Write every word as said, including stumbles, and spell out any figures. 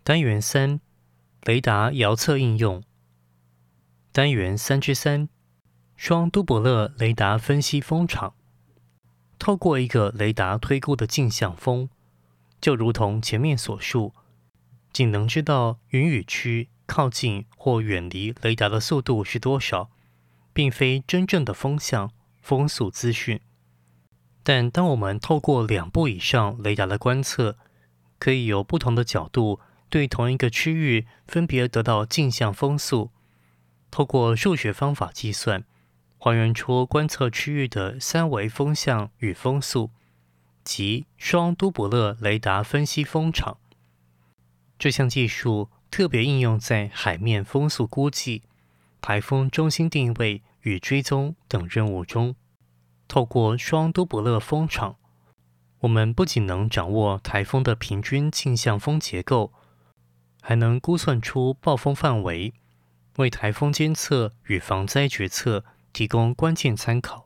单元三，雷达遥测应用。单元三之三，双多伯勒雷达分析风场。透过一个雷达推估的径向风，就如同前面所述，仅能知道云雨区靠近或远离雷达的速度是多少，并非真正的风向、风速资讯。但当我们透过两部以上雷达的观测，可以由不同的角度对同一个区域分别得到径向风速，透过数学方法计算，还原出观测区域的三维风向与风速，即双多伯勒雷达分析风场。这项技术特别应用在海面风速估计、台风中心定位与追踪等任务中。透过双多伯勒风场，我们不仅能掌握台风的平均径向风结构，还能估算出暴风范围，为台风监测与防灾决策提供关键参考。